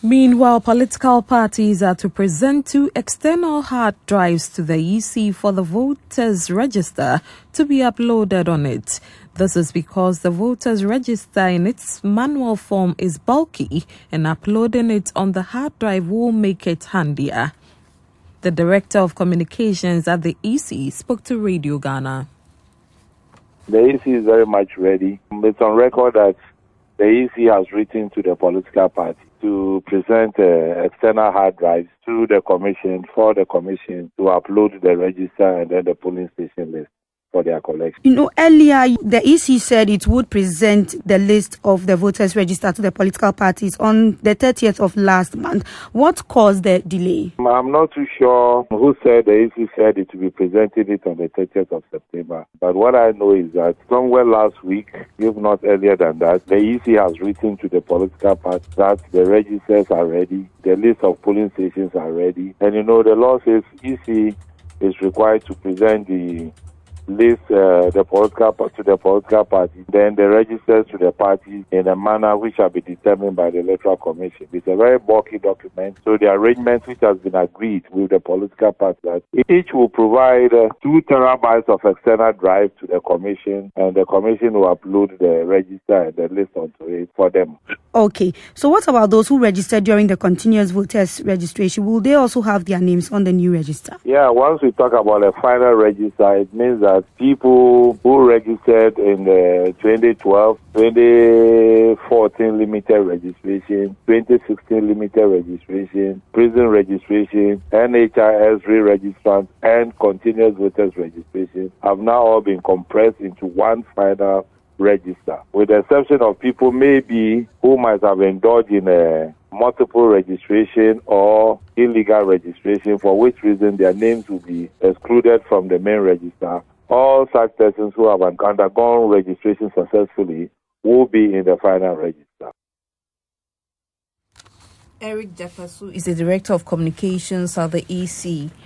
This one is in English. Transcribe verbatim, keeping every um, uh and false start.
Meanwhile, political parties are to present two external hard drives to the E C for the voters' register to be uploaded on it. This is because the voters' register in its manual form is bulky and uploading it on the hard drive will make it handier. The Director of Communications at the E C spoke to Radio Ghana. The E C is very much ready. It's on record that the E C has written to the political party to present uh, external hard drives to the commission, for the commission to upload the register and then the polling station list for their collection. You know, earlier the E C said it would present the list of the voters register to the political parties on the thirtieth of last month. What caused the delay? I'm not too sure who said the E C said it to be presenting it on the thirtieth of September. But what I know is that somewhere last week, if not earlier than that, the E C has written to the political party that the registers are ready, the list of polling stations are ready. And you know, the law says E C is required to present the list uh, the political to the political party, then the registers to the party in a manner which shall be determined by the Electoral Commission. It's a very bulky document, so the arrangement which has been agreed with the political party that each will provide uh, two terabytes of external drive to the commission, and the commission will upload the register and the list onto it for them. Okay, so what about those who registered during the continuous voters registration? Will they also have their names on the new register? Yeah, once we talk about a final register, it means that people who registered in the twenty twelve, twenty fourteen limited registration, twenty sixteen limited registration, prison registration, N H I S re-registrant, and continuous voters registration have now all been compressed into one final register, with the exception of people maybe who might have indulged in a multiple registration or illegal registration, for which reason their names will be excluded from the main register. All such persons who have undergone registration successfully will be in the final register. Eric Depasu is the Director of Communications at the E C.